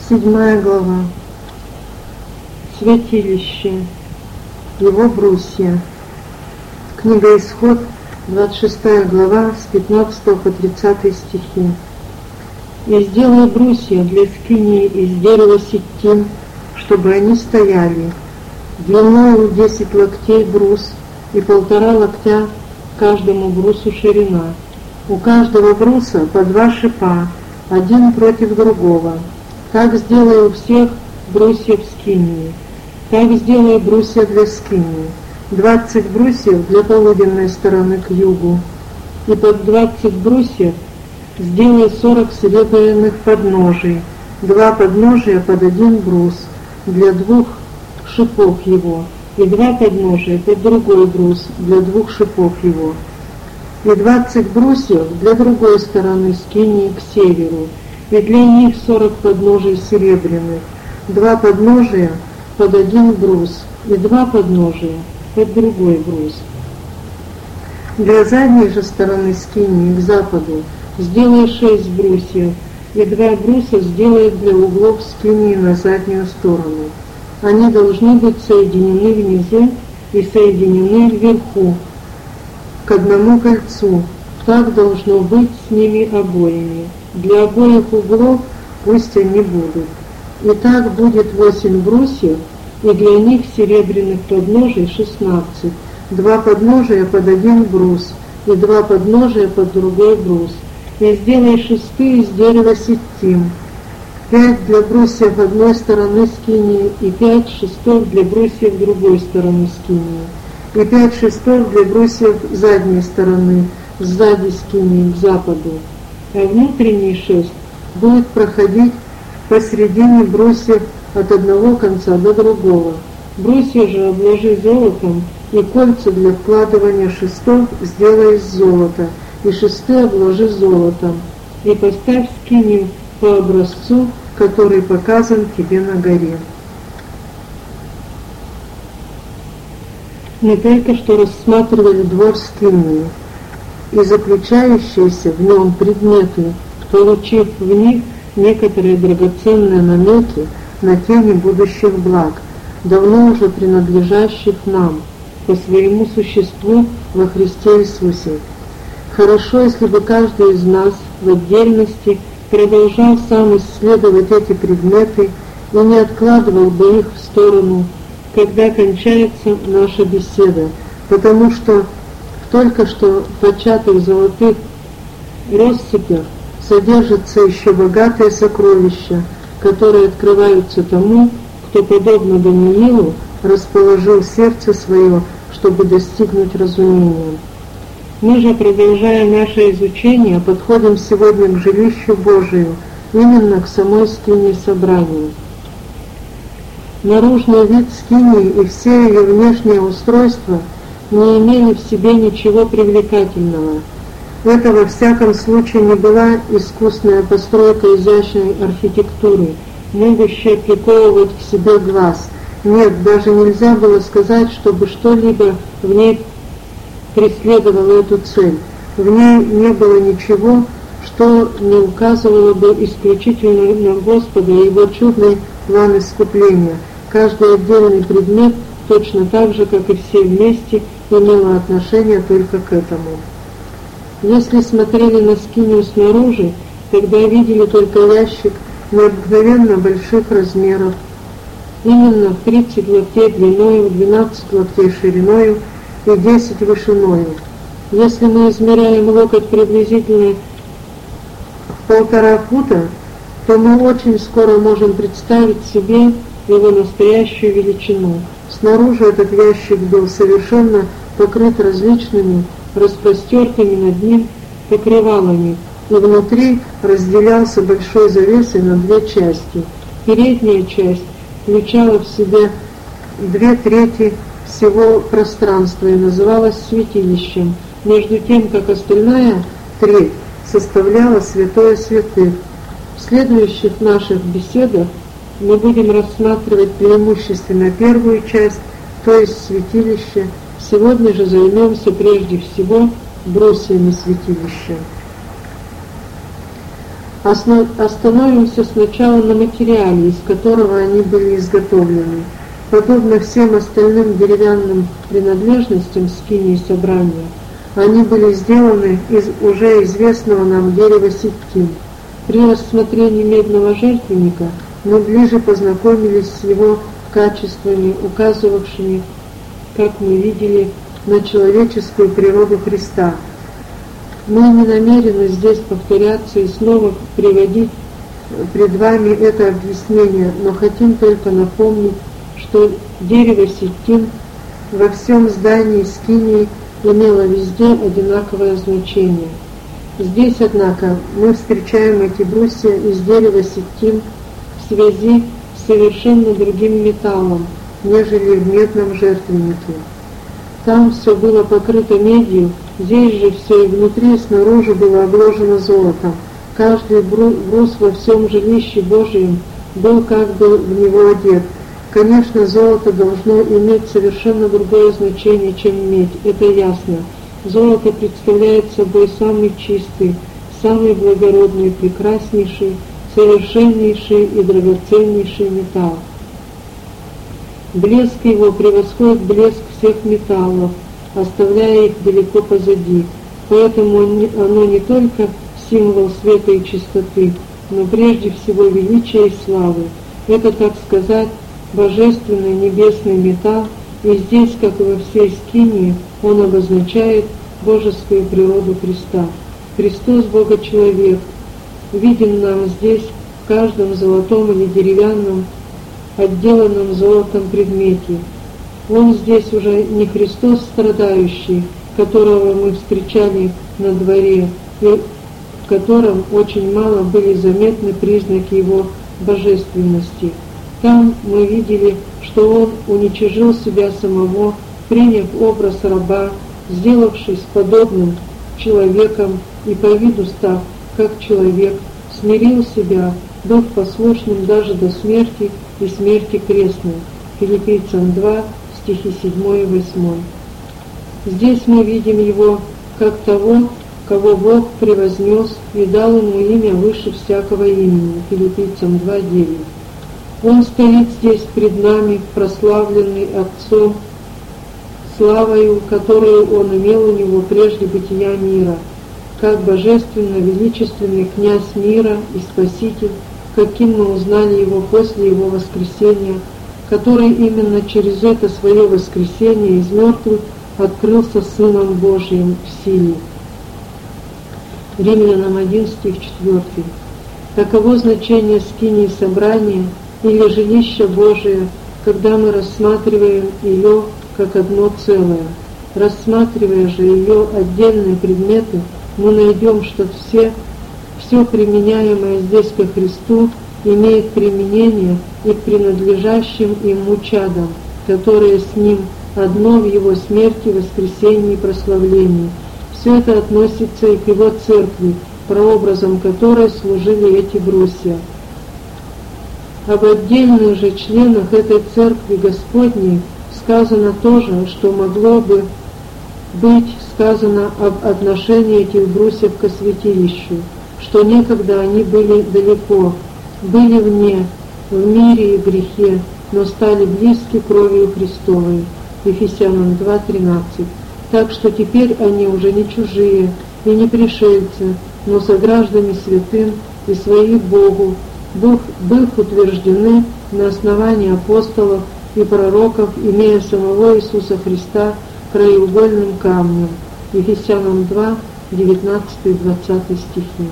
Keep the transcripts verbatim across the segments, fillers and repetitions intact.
Седьмая глава. Святилище, его брусья. Книга Исход, двадцать шестая глава, с пятнадцатого по тридцатый стихи. «И сделай брусья для скинии из дерева ситим, чтобы они стояли, длиною десять локтей брус, и полтора локтя каждому брусу ширина. У каждого бруса по два шипа, один против другого. Так сделай у всех брусьев скинии. Так сделай брусья для скинии. Двадцать брусьев для полуденной стороны к югу. И под двадцать брусьев сделай сорок серебряных подножий, два подножия под один брус, для двух шипов его, и два подножия под другой брус, для двух шипов его. И двадцать брусьев для другой стороны скинии к северу, и для них сорок подножий серебряных, два подножия под один брус, и два подножия под другой брус. Для задней же стороны скинии к западу сделай шесть брусьев, и два бруса сделай для углов скинии на заднюю сторону. Они должны быть соединены внизу и соединены вверху к одному кольцу. Так должно быть с ними обоими. Для обоих углов пусть они будут. И так будет восемь брусьев, и для них серебряных подножий шестнадцать, два подножия под один брус, и два подножия под другой брус. И сделай шесты из дерева ситим, пять для брусьев одной стороны скинии, и пять шестов для брусьев другой стороны скинии, и пять шестов для брусьев задней стороны, сзади скинии к западу. А внутренний шест будет проходить посредине брусьев от одного конца до другого. Брусья же обложи золотом, и кольца для вкладывания шестов сделай из золота, и шесты обложи золотом, и поставь скинию по образцу, который показан тебе на горе». Мы только что рассматривали двор скинии и заключающиеся в нем предметы, получив в них некоторые драгоценные намеки на тени будущих благ, давно уже принадлежащих нам по своему существу во Христе Иисусе. Хорошо, если бы каждый из нас в отдельности продолжал сам исследовать эти предметы и не откладывал бы их в сторону, когда кончается наша беседа, потому что в только что початых золотых россыпях содержатся еще богатые сокровища, которые открываются тому, кто, подобно Даниилу, расположил сердце свое, чтобы достигнуть разумения. Мы же, продолжая наше изучение, подходим сегодня к жилищу Божию, именно к самой скинии собрания. Наружный вид скинии и все ее внешнее устройство не имели в себе ничего привлекательного. Это во всяком случае не была искусная постройка изящной архитектуры, могущая приковывать к себе глаз. Нет, даже нельзя было сказать, чтобы что-либо в ней преследовало эту цель. В ней не было ничего, что не указывало бы исключительно на Господа и Его чудный план искупления. Каждый отдельный предмет, точно так же, как и все вместе, имело отношение только к этому. Если смотрели на скинию снаружи, тогда видели только ящик необыкновенно больших размеров, именно в тридцать локтей длиною, в двенадцать локтей шириною и десять вышиною. Если мы измеряем локоть приблизительно в полтора фута, то мы очень скоро можем представить себе его настоящую величину. Снаружи этот ящик был совершенно покрыт различными распростертыми над ним покрывалами, и внутри разделялся большой завесой на две части. Передняя часть включала в себя две трети всего пространства и называлась святилищем, между тем, как остальная треть составляла святое святых. В следующих наших беседах мы будем рассматривать преимущественно первую часть, то есть святилище. Сегодня же займемся прежде всего брусьями святилища. Осно- остановимся сначала на материале, из которого они были изготовлены. Подобно всем остальным деревянным принадлежностям скинии собрания, они были сделаны из уже известного нам дерева ситтим. При рассмотрении медного жертвенника мы ближе познакомились с его качествами, указывавшими, как мы видели, на человеческую природу Христа. Мы не намерены здесь повторяться и снова приводить пред вами это объяснение, но хотим только напомнить, что дерево ситтим во всем здании скинии имело везде одинаковое значение. Здесь, однако, мы встречаем эти брусья из дерева ситтим в связи с совершенно другим металлом, нежели в медном жертвеннике. Там все было покрыто медью, здесь же все и внутри, и снаружи было обложено золотом. Каждый брус во всем жилище Божьем был как бы в него одет. Конечно, золото должно иметь совершенно другое значение, чем медь, это ясно. Золото представляет собой самый чистый, самый благородный, прекраснейший, совершеннейший и драгоценнейший металл. Блеск его превосходит блеск всех металлов, оставляя их далеко позади. Поэтому оно не только символ света и чистоты, но прежде всего величия и славы. Это, так сказать, божественный небесный металл, и здесь, как и во всей скинии, он обозначает божескую природу Христа. Христос Бога-человек виден нам здесь в каждом золотом или деревянном, отделанном золотом предмете. Он здесь уже не Христос страдающий, которого мы встречали на дворе, и в котором очень мало были заметны признаки его божественности. Там мы видели, что он уничижил себя самого, приняв образ раба, сделавшись подобным человеком и по виду став как человек, смирил себя, быв послушным даже до смерти и смерти крестной. Филиппийцам два, стихи седьмой и восьмой. Здесь мы видим его как того, кого Бог превознес и дал ему имя выше всякого имени. Филиппийцам два, девять. Он стоит здесь пред нами, прославленный Отцом, славою, которую Он имел у Него прежде бытия мира, как божественно величественный князь мира и Спаситель, каким мы узнали Его после Его воскресения, который именно через это свое воскресение из мертвых открылся Сыном Божиим в силе. Римлянам один, стих четвёртый. Таково значение скинии собрания или жилища Божия, когда мы рассматриваем ее как одно целое. Рассматривая же ее отдельные предметы, мы найдем, что все, все применяемое здесь ко Христу имеет применение и к принадлежащим ему чадам, которые с Ним одно в Его смерти, воскресении и прославлении. Все это относится и к Его церкви, прообразом которой служили эти брусья. Об отдельных же членах этой церкви Господней сказано то же, что могло бы быть сказано об отношении этих брусьев ко святилищу, что некогда они были далеко, были вне, в мире и грехе, но стали близки кровью Христовой. Ефесянам два, тринадцать. Так что теперь они уже не чужие и не пришельцы, но сограждане святым и свои Богу, быв утверждены на основании апостолов и пророков, имея самого Иисуса Христа краеугольным камнем. Ефесянам два, девятнадцатый двадцатый стихи.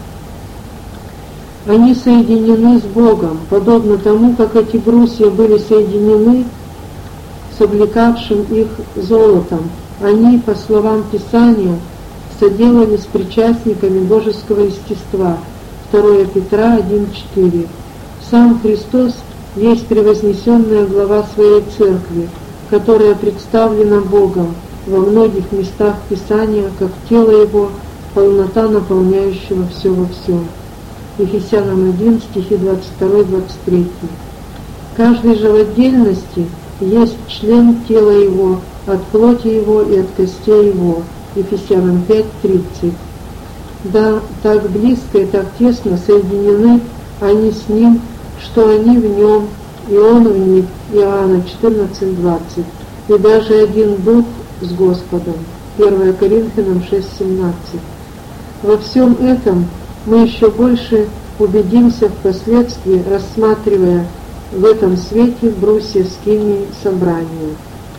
Они соединены с Богом, подобно тому, как эти брусья были соединены с облекавшим их золотом. Они, по словам Писания, соделались причастниками божеского естества. второе Петра один, четыре. Сам Христос есть превознесенная глава своей церкви, которая представлена Богом во многих местах Писания, как тело Его, полнота наполняющего все во всем. Ефесянам один, стихи двадцать два, двадцать три. Каждый же в отдельности есть член тела Его, от плоти Его и от костей Его. Ефесянам пять, тридцать. Да, так близко и так тесно соединены они с Ним, что они в Нем, и Он в них. Иоанна четырнадцать двадцать. И даже один Дух с Господом. первое Коринфянам шесть семнадцать. Во всем этом мы еще больше убедимся впоследствии, рассматривая в этом свете брусья скинии собрания.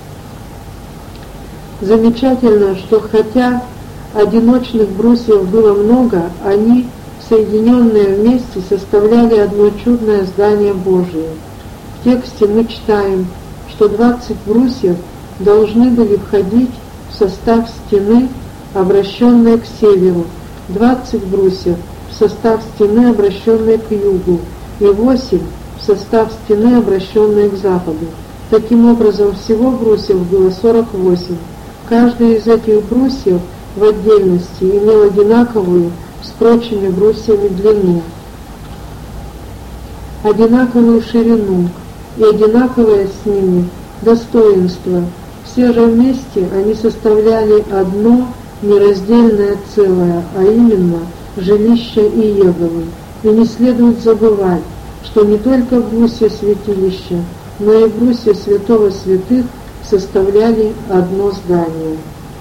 Замечательно, что хотя одиночных брусьев было много, они, соединенные вместе, составляли одно чудное здание Божие. В тексте мы читаем, что двадцать брусьев должны были входить в состав стены, обращенной к северу, двадцать брусьев в состав стены, обращенной к югу, и восемь в состав стены, обращенной к западу. Таким образом, всего брусьев было сорок восемь. Каждый из этих брусьев в отдельности имел одинаковую с прочими брусьями длину, одинаковую ширину и одинаковое с ними достоинство. Все же вместе они составляли одно нераздельное целое, а именно жилище Иеговы. И не следует забывать, что не только брусья святилища, но и брусья святого святых составляли одно здание.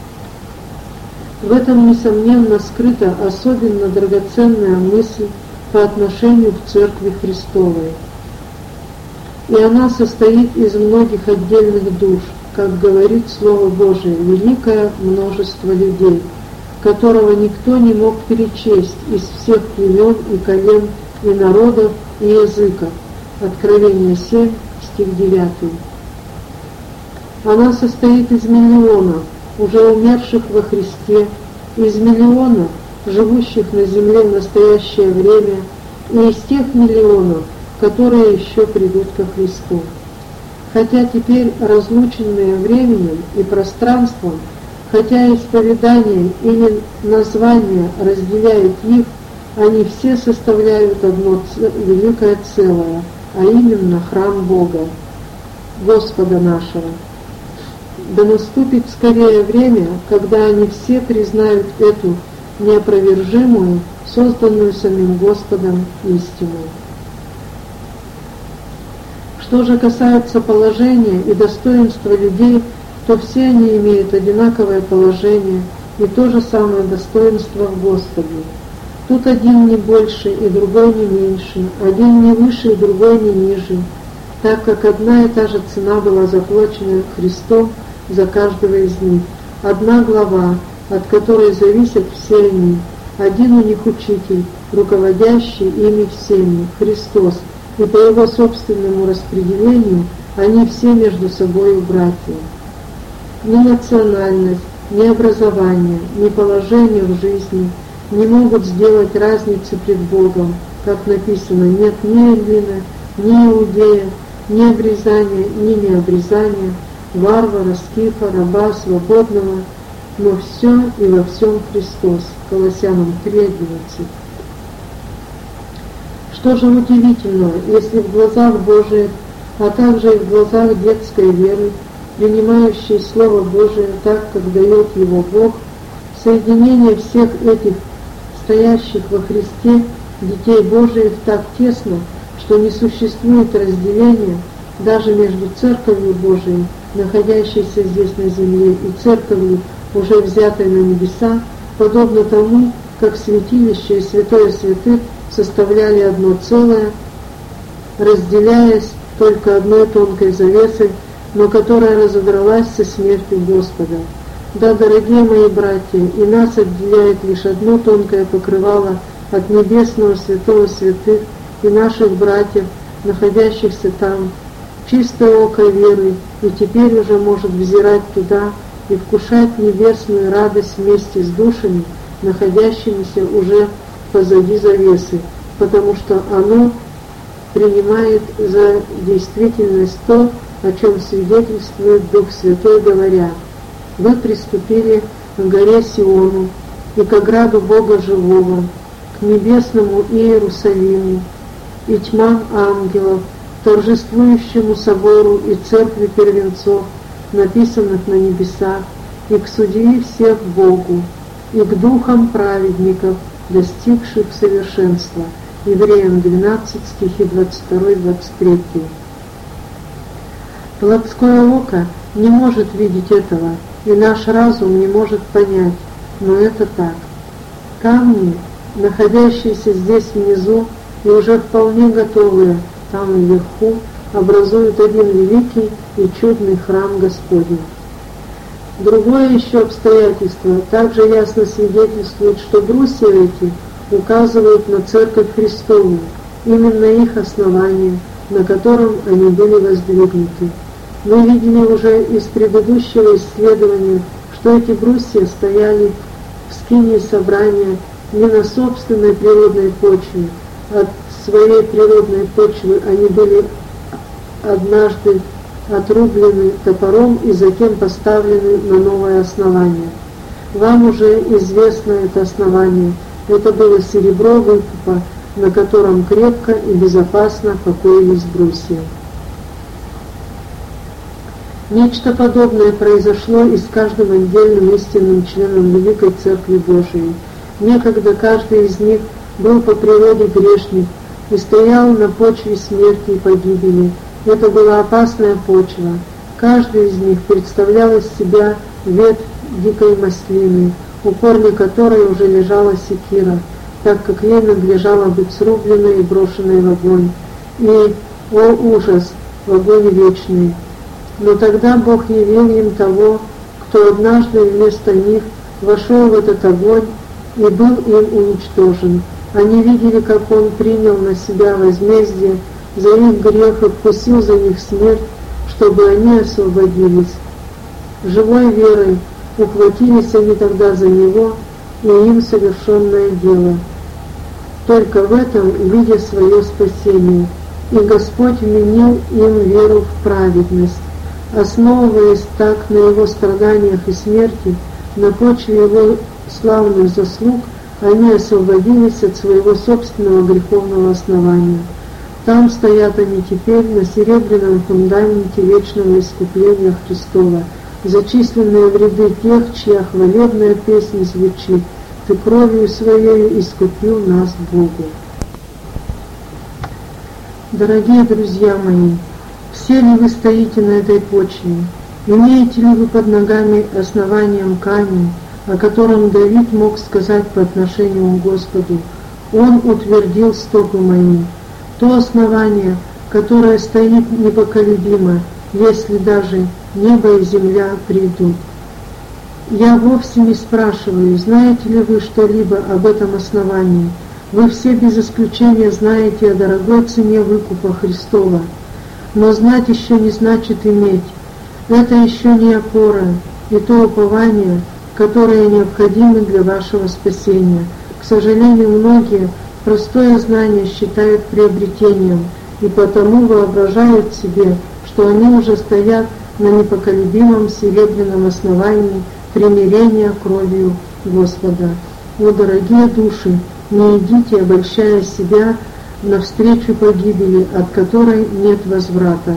В этом, несомненно, скрыта особенно драгоценная мысль по отношению к Церкви Христовой. И она состоит из многих отдельных душ, как говорит Слово Божие, великое множество людей, которого никто не мог перечесть из всех племен и колен, и народов, и языков. Откровение семь, стих девятый. Она состоит из миллионов, уже умерших во Христе, из миллионов, живущих на земле в настоящее время, и из тех миллионов, которые еще придут ко Христу. Хотя теперь разлученные временем и пространством, хотя исповедание или название разделяют их, они все составляют одно великое целое, а именно храм Бога, Господа нашего. Да наступит скорее время, когда они все признают эту неопровержимую, созданную самим Господом истину. Что же касается положения и достоинства людей, то все они имеют одинаковое положение и то же самое достоинство в Господе. Тут один не больше и другой не меньше, один не выше и другой не ниже, так как одна и та же цена была заплачена Христом за каждого из них. Одна глава, от которой зависят все они, один у них учитель, руководящий ими всеми, Христос, и по его собственному распределению они все между собою братья. Ни национальность, ни образование, ни положение в жизни не могут сделать разницы пред Богом, как написано, нет ни Эллина, ни Иудея, ни обрезания, ни необрезания, варвара, скифа, раба, свободного, но все и во всем Христос. Колоссянам три одиннадцать. Что же удивительного, если в глазах Божиих, а также и в глазах детской веры, принимающей Слово Божие так, как дает его Бог, соединение всех этих стоящих во Христе детей Божиих так тесно, что не существует разделения даже между Церковью Божией, находящейся здесь на земле, и Церковью, уже взятой на небеса, подобно тому, как святилище и святое святых составляли одно целое, разделяясь только одной тонкой завесой, но которая разодралась со смертью Господа. Да, дорогие мои братья, и нас отделяет лишь одно тонкое покрывало от небесного святого святых и наших братьев, находящихся там, чистое око веры, и теперь уже может взирать туда и вкушать небесную радость вместе с душами, находящимися уже позади завесы, потому что оно принимает за действительность то, о чем свидетельствует Дух Святой, говоря: «Вы приступили к горе Сиону и к ограду Бога Живого, к небесному Иерусалиму и тьмам ангелов, торжествующему собору и церкви первенцов, написанных на небесах, и к судьи всех Богу, и к духам праведников, достигших совершенства. Евреям двенадцать, стихи двадцать два двадцать три. Плотское око не может видеть этого, и наш разум не может понять, но это так. Камни, находящиеся здесь внизу и уже вполне готовые там вверху, образуют один великий и чудный храм Господень. Другое еще обстоятельство также ясно свидетельствует, что брусья эти указывают на Церковь Христову, именно их основание, на котором они были воздвигнуты. Мы видели уже из предыдущего исследования, что эти брусья стояли в скинии собрания не на собственной природной почве. От своей природной почвы они были однажды отрублены топором и затем поставлены на новое основание. Вам уже известно это основание. Это было серебро выкупа, на котором крепко и безопасно покоились брусья. Нечто подобное произошло и с каждым отдельным истинным членом Великой Церкви Божией. Некогда каждый из них был по природе грешник и стоял на почве смерти и погибели. Это была опасная почва. Каждый из них представлял из себя ветвь дикой маслины, у корня которой уже лежала секира, так как ей надлежало быть срубленной и брошенной в огонь. И, о ужас, в огонь вечный! Но тогда Бог явил им того, кто однажды вместо них вошел в этот огонь и был им уничтожен. Они видели, как Он принял на себя возмездие за их грех и вкусил за них смерть, чтобы они освободились. Живой верой ухватились они тогда за Него и им совершенное дело. Только в этом видя свое спасение, и Господь вменил им веру в праведность. Основываясь так на Его страданиях и смерти, на почве Его славных заслуг, они освободились от своего собственного греховного основания. Там стоят они теперь на серебряном фундаменте вечного искупления Христова, зачисленные в ряды тех, чья хвалебная песня звучит: «Ты кровью Своею искупил нас Богу». Дорогие друзья мои, все ли вы стоите на этой почве? Имеете ли вы под ногами основанием камень, о котором Давид мог сказать по отношению к Господу: «Он утвердил стопы мои»? То основание, которое стоит непоколебимо, если даже небо и земля придут. Я вовсе не спрашиваю, знаете ли вы что-либо об этом основании. Вы все без исключения знаете о дорогой цене выкупа Христова. Но знать еще не значит иметь. Это еще не опора и то упование, которые необходимы для вашего спасения. К сожалению, многие простое знание считают приобретением и потому воображают себе, что они уже стоят на непоколебимом серебряном основании примирения кровью Господа. О, дорогие души, не идите, обольщая себя, навстречу погибели, от которой нет возврата.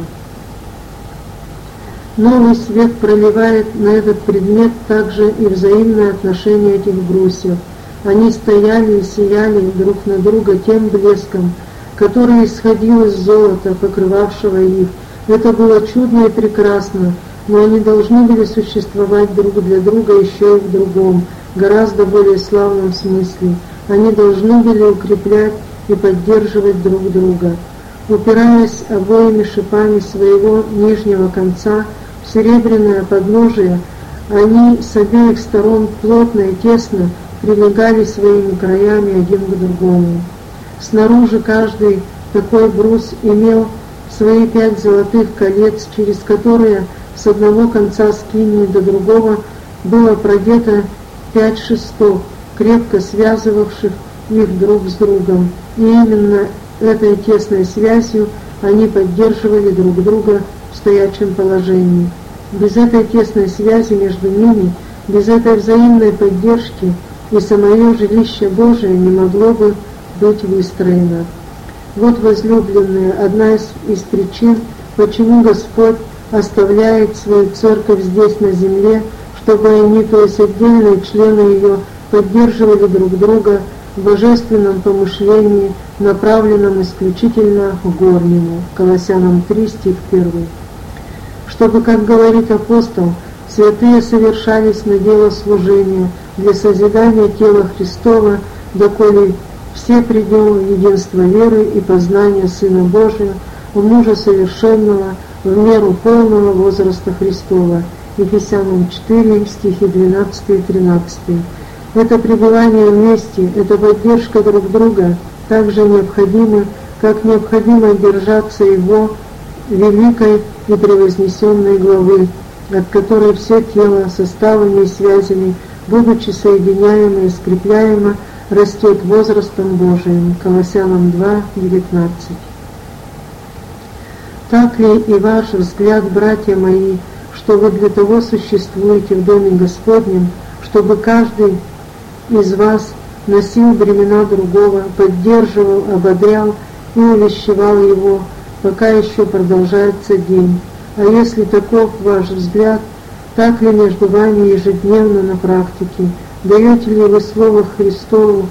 Новый свет проливает на этот предмет также и взаимное отношение этих брусьев. Они стояли и сияли друг на друга тем блеском, который исходил из золота, покрывавшего их. Это было чудно и прекрасно, но они должны были существовать друг для друга еще и в другом, гораздо более славном смысле. Они должны были укреплять и поддерживать друг друга. Упираясь обоими шипами своего нижнего конца в серебряное подножие, они с обеих сторон плотно и тесно прилегали своими краями один к другому. Снаружи каждый такой брус имел свои пять золотых колец, через которые с одного конца скинии до другого было продето пять шестов, крепко связывавших их друг с другом. И именно этой тесной связью они поддерживали друг друга в стоячем положении. Без этой тесной связи между ними, без этой взаимной поддержки и самое жилище Божие не могло бы быть выстроено. Вот, возлюбленные, одна из, из причин, почему Господь оставляет свою церковь здесь на земле, чтобы они, то есть отдельные члены ее, поддерживали друг друга в божественном помышлении, направленном исключительно к горнему. Колоссянам три, стих первый. Чтобы, как говорит апостол, святые совершались на дело служения для созидания тела Христова, доколе все придем в единство веры и познания Сына Божия, в мужа совершенного, в меру полного возраста Христова. Ефесянам четыре, стихи двенадцатый и тринадцатый. Это пребывание вместе, эта поддержка друг друга так же необходимы, как необходимо держаться Его великой и превознесенной главы, от которой все тело составами и связями, будучи соединяемо и скрепляемо, растет возрастом Божиим. Колоссянам два, девятнадцать. Так ли и ваш взгляд, братья мои, что вы для того существуете в Доме Господнем, чтобы каждый из вас носил бремена другого, поддерживал, ободрял и увещевал его, пока еще продолжается день. А если таков ваш взгляд, так ли между вами ежедневно на практике? Даете ли вы Слову Христову,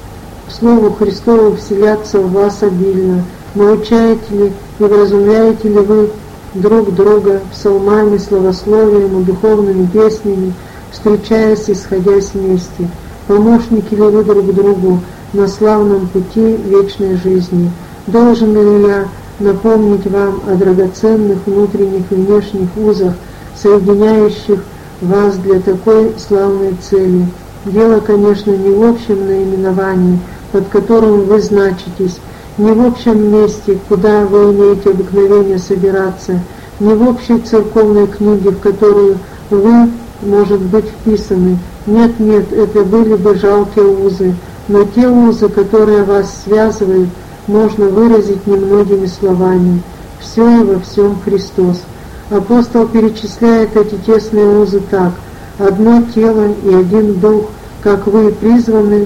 Слову Христову вселяться в вас обильно? Научаете ли и вразумляете ли вы друг друга псалмами, славословием и духовными песнями, встречаясь и сходясь вместе? Помощники ли вы друг другу на славном пути вечной жизни? Должен ли я напомнить вам о драгоценных внутренних и внешних узах, соединяющих вас для такой славной цели? Дело, конечно, не в общем наименовании, под которым вы значитесь, не в общем месте, куда вы имеете обыкновение собираться, не в общей церковной книге, в которую вы, может быть, вписаны. Нет, нет, это были бы жалкие узы, но те узы, которые вас связывают, можно выразить немногими словами. Все и во всем Христос. Апостол перечисляет эти тесные узы так: одно тело и один дух, как вы призваны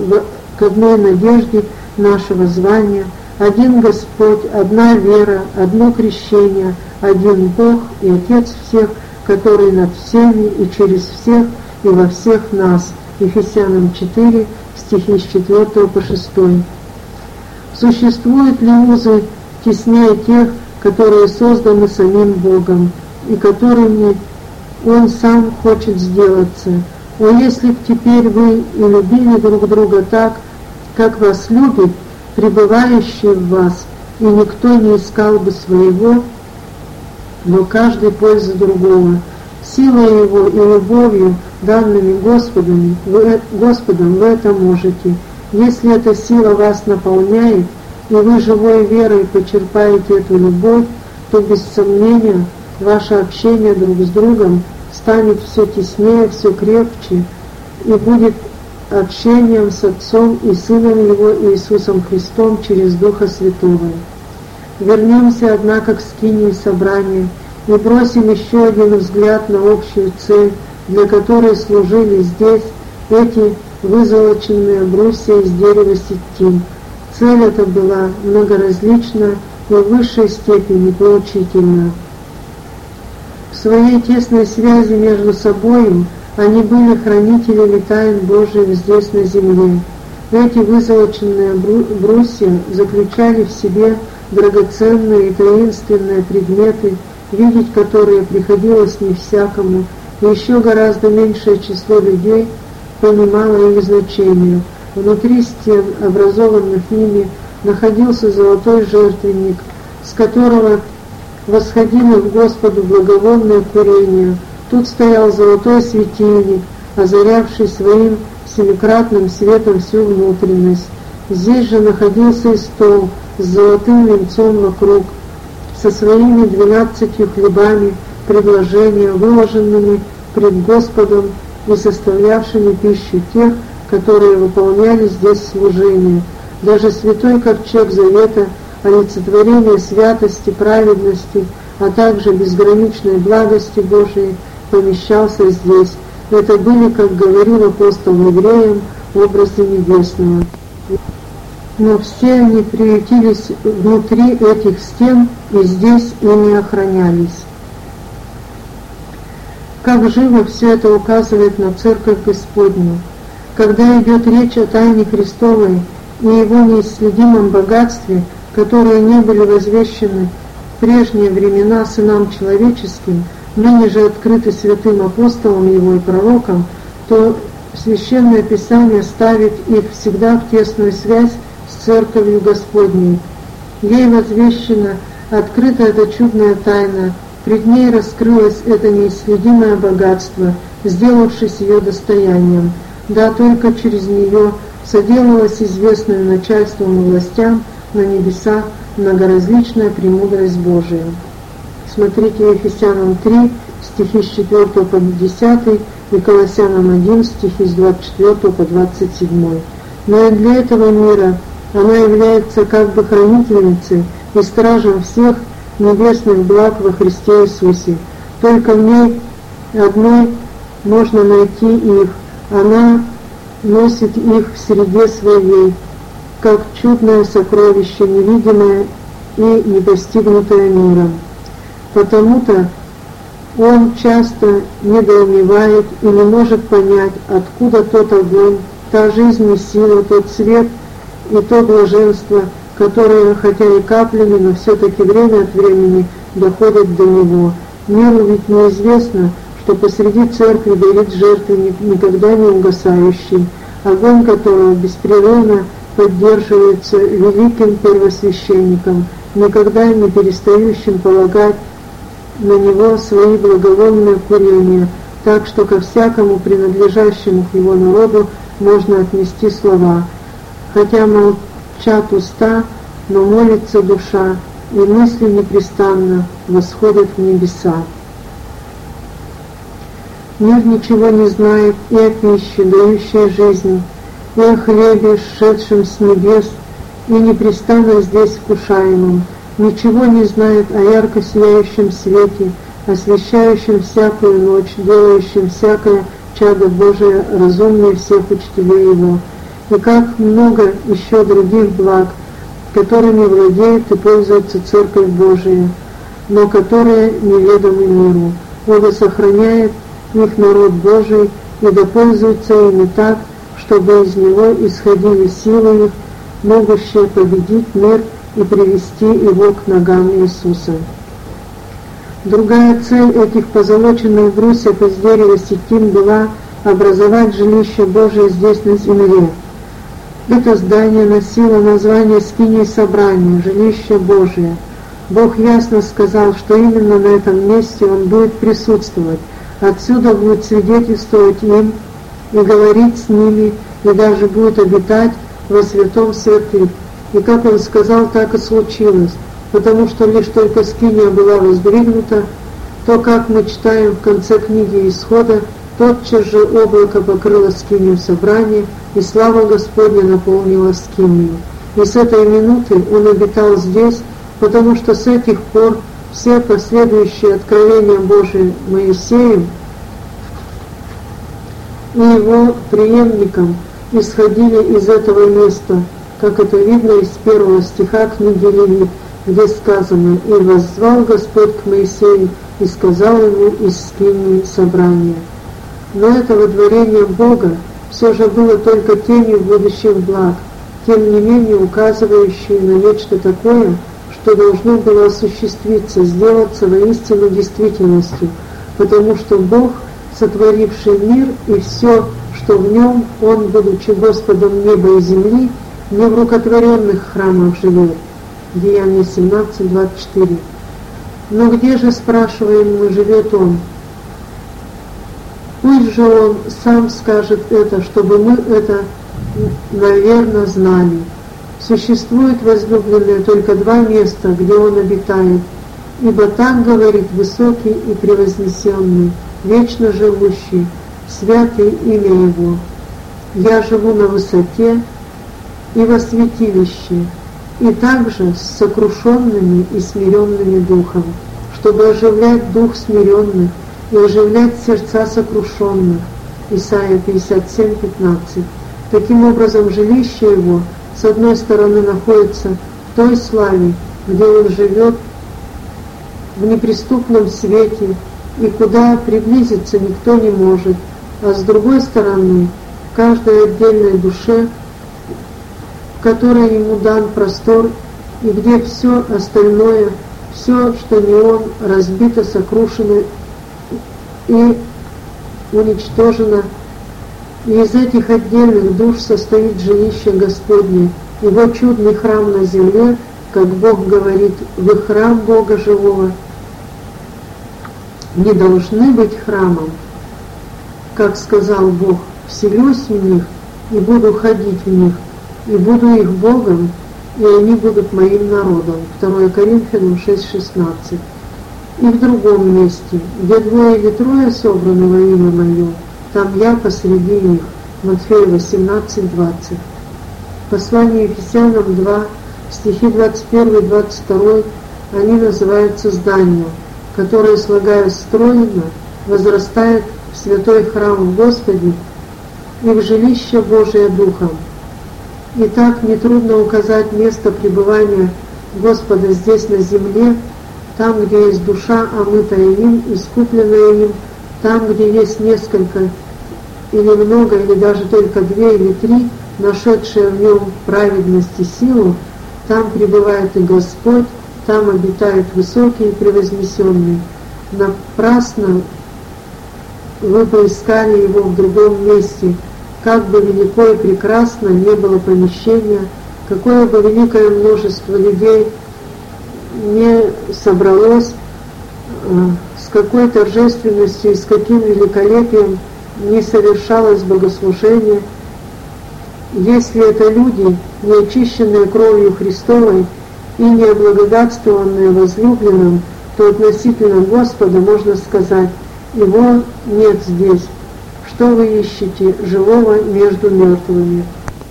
к одной надежде нашего звания, один Господь, одна вера, одно крещение, один Бог и Отец всех, который над всеми и через всех и во всех нас. Ефесянам четыре, стихи с четвёртого по шестой. Существуют ли узы теснее тех, которые созданы самим Богом и которыми Он сам хочет сделаться? О, если б теперь вы и любили друг друга так, как вас любит пребывающий в вас, и никто не искал бы своего, но каждый пользу другого. Силой Его и любовью, данными Господом, вы, Господом, вы это можете. Если эта сила вас наполняет, и вы живой верой почерпаете эту любовь, то без сомнения ваше общение друг с другом станет все теснее, все крепче, и будет общением с Отцом и Сыном Его Иисусом Христом через Духа Святого. Вернемся, однако, к скинии собрания и бросим еще один взгляд на общую цель, для которой служили здесь эти вызолоченные брусья из дерева ситим. Цель эта была многоразлична и в высшей степени поучительна. В своей тесной связи между собою они были хранителями тайн Божьих здесь на земле. Эти вызолоченные брусья заключали в себе драгоценные и таинственные предметы, видеть которые приходилось не всякому, и еще гораздо меньшее число людей понимало их значение. Внутри стен, образованных ими, находился золотой жертвенник, с которого восходило к Господу благовонное курение. Тут стоял золотой светильник, озарявший своим семикратным светом всю внутренность. Здесь же находился и стол с золотым венцом вокруг, со своими двенадцатью хлебами предложения, выложенными пред Господом и составлявшими пищу тех, которые выполняли здесь служение. Даже святой ковчег завета, олицетворение святости, праведности, а также безграничной благости Божией помещался здесь. Это были, как говорил апостол евреям, образы небесного. Но все они приютились внутри этих стен и здесь ими охранялись. Как живо все это указывает на Церковь Господню. Когда идет речь о тайне Христовой и его неисследимом богатстве, которые не были возвещены в прежние времена сынам человеческим, ныне же открыты святым апостолам его и пророкам, то Священное Писание ставит их всегда в тесную связь с Церковью Господней. Ей возвещена, открыта эта чудная тайна, пред ней раскрылось это неисследимое богатство, сделавшись ее достоянием. Да, только через нее соделалась известным начальством и властям на небесах многоразличная премудрость Божия. Смотрите Ефесянам три, стихи с четвёртого по десятый, и Колоссянам один, стихи с двадцать четвёртого по двадцать седьмой. Но и для этого мира она является как бы хранительницей и стражем всех небесных благ во Христе Иисусе. Только в ней одной можно найти их. Она носит их в среде своей, как чудное сокровище, невидимое и недостигнутое миром. Потому-то он часто недоумевает и не может понять, откуда тот огонь, та жизнь и сила, тот свет и то блаженство, которые, хотя и каплями, но все-таки время от времени доходят до него. Миру ведь неизвестно, что посреди церкви горит жертвенник, никогда не угасающий, огонь которого беспрерывно поддерживается великим первосвященником, никогда не перестающим полагать на него свои благовонные курения, так что ко всякому принадлежащему к его народу можно отнести слова. Хотя молчат уста, но молится душа, и мысли непрестанно восходят в небеса. Мир ничего не знает и о пище, дающей жизнь, и о хлебе, сшедшем с небес, и непрестанно здесь вкушаемом. Ничего не знает о ярко сияющем свете, освещающем всякую ночь, делающем всякое чадо Божие разумнее всех учителей его. И как много еще других благ, которыми владеет и пользуется Церковь Божия, но которые неведомы миру. Оба сохраняет их народ Божий, и да пользуется ими так, чтобы из него исходили силы их, могущие победить мир и привести его к ногам Иисуса. Другая цель этих позолоченных брусьев из дерева ситим была образовать жилище Божие здесь на земле. Это здание носило название скинии собрания, жилище Божие. Бог ясно сказал, что именно на этом месте Он будет присутствовать. Отсюда будет свидетельствовать им и говорить с ними, и даже будет обитать во святом святых. И как Он сказал, так и случилось, потому что лишь только скиния была воздвигнута, то, как мы читаем в конце книги Исхода, тотчас же облако покрыло скинию собрания, и слава Господня наполнила скинию. И с этой минуты Он обитал здесь, потому что с этих пор все последующие откровения Божии Моисею и его преемникам исходили из этого места, как это видно из первого стиха книги Левит, где сказано: «И воззвал Господь к Моисею, и сказал ему из скинии собрания». Но это водворение Бога все же было только тенью будущих благ, тем не менее указывающее на нечто такое, что должно было осуществиться, сделаться воистину действительностью, потому что Бог, сотворивший мир и все, что в нем, Он, будучи Господом неба и земли, не в рукотворенных храмах живет. Деяния семнадцать, двадцать четыре. Но где же, спрашиваем мы, живет Он? Пусть же Он сам скажет это, чтобы мы это, наверное, знали. Существует, возлюбленные, только два места, где Он обитает, ибо так говорит высокий и превознесенный, вечно живущий, святый имя Его. Я живу на высоте и во святилище, и также с сокрушенными и смиренными духом, чтобы оживлять дух смиренных и оживлять сердца сокрушенных. Исайя пятьдесят семь, пятнадцать. Таким образом, жилище Его с одной стороны находится в той славе, где Он живет в неприступном свете, и куда приблизиться никто не может, а с другой стороны в каждой отдельной душе, в которой ему дан простор, и где все остальное, все, что не он, разбито, сокрушено и уничтожено. И из этих отдельных душ состоит жилище Господне, его чудный храм на земле, как Бог говорит: «Вы храм Бога живого, не должны быть храмом». Как сказал Бог: «Вселюсь в них и буду ходить в них, и буду их Богом, и они будут моим народом». второе Коринфянам шесть шестнадцать. И в другом месте: «Где двое или трое собраны во имя Мое, там я посреди них». Матфея восемнадцать двадцать. Послание Ефесянам два, стихи двадцать один двадцать два, они называются зданием, которое, слагаясь стройно, возрастает в святой храм в Господе и в жилище Божие Духом. Итак, нетрудно указать место пребывания Господа здесь на земле, там, где есть душа, омытая им, искупленная им, там, где есть несколько или много, или даже только две или три, нашедшие в нем праведность и силу, там пребывает и Господь, там обитает высокий и превознесенный. Напрасно вы поискали его в другом месте, как бы велико и прекрасно не было помещение, какое бы великое множество людей не собралось, с какой торжественностью и с каким великолепием не совершалось богослужение, если это люди, не очищенные кровью Христовой и не облагодатствованные возлюбленным, то относительно Господа можно сказать: «Его нет здесь. Что вы ищете живого между мертвыми?»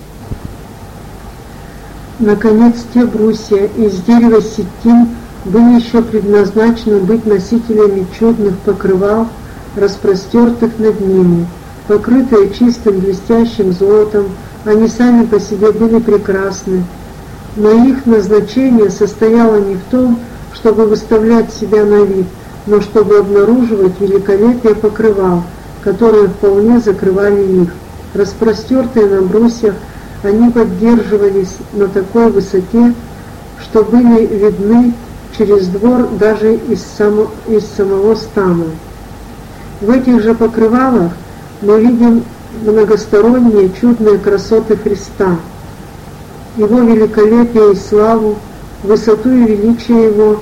Наконец, те брусья из дерева ситин были еще предназначены быть носителями чудных покрывал, распростертых над ними. Покрытые чистым блестящим золотом, они сами по себе были прекрасны, но их назначение состояло не в том, чтобы выставлять себя на вид, но чтобы обнаруживать великолепие покрывал, которые вполне закрывали их. Распростертые на брусьях, они поддерживались на такой высоте, что были видны через двор даже из, само, из самого стана. В этих же покрывалах мы видим многосторонние чудные красоты Христа, Его великолепие и славу, высоту и величие Его.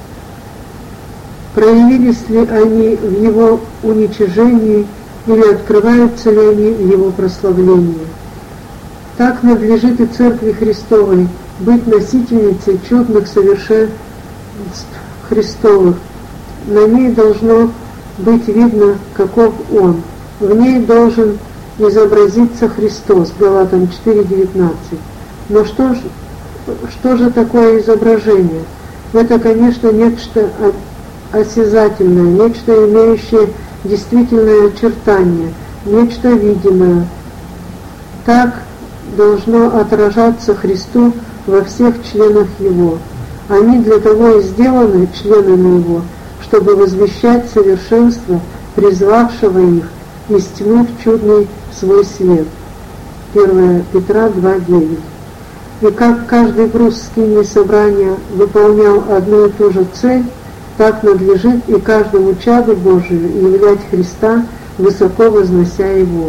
Проявились ли они в Его уничижении или открываются ли они в Его прославлении? Так надлежит и Церкви Христовой быть носительницей чудных совершенств Христовых. На ней должно быть видно, каков Он. В ней должен изобразиться Христос, Галатам четыре девятнадцать. Но что же, что же такое изображение? Это, конечно, нечто осязательное, нечто имеющее действительное очертание, нечто видимое. Так должно отражаться Христу во всех членах Его. Они для того и сделаны, членами Его, чтобы возвещать совершенство призвавшего их из тьмы в чудный свой свет. первое Петра два девять. И как каждый брус скинии собрания выполнял одну и ту же цель, так надлежит и каждому чаду Божию являть Христа, высоко вознося Его.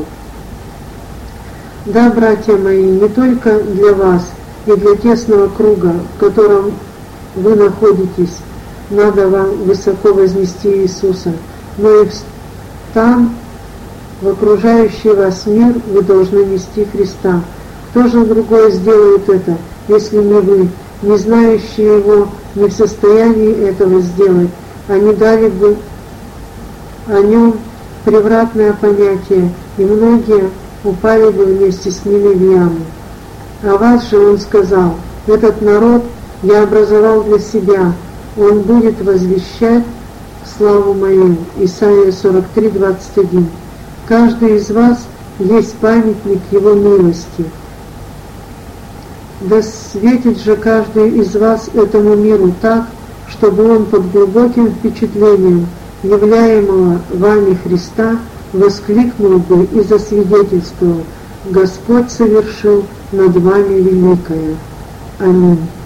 Да, братья мои, не только для вас и для тесного круга, в котором вы находитесь, надо вам высоко вознести Иисуса, но и там, в окружающий вас мир, вы должны нести Христа. Кто же другой сделает это, если не вы, не знающие Его, не в состоянии этого сделать, а не дали бы о Нем превратное понятие, и многие упали бы вместе с ними в яму. А вас же Он сказал: этот народ я образовал для себя, он будет возвещать славу мою. Исайя сорок три двадцать один. Каждый из вас есть памятник Его милости. Да светит же каждый из вас этому миру так, чтобы он под глубоким впечатлением являемого вами Христа воскликнул бы и засвидетельствовал: Господь совершил над вами великое. Аминь.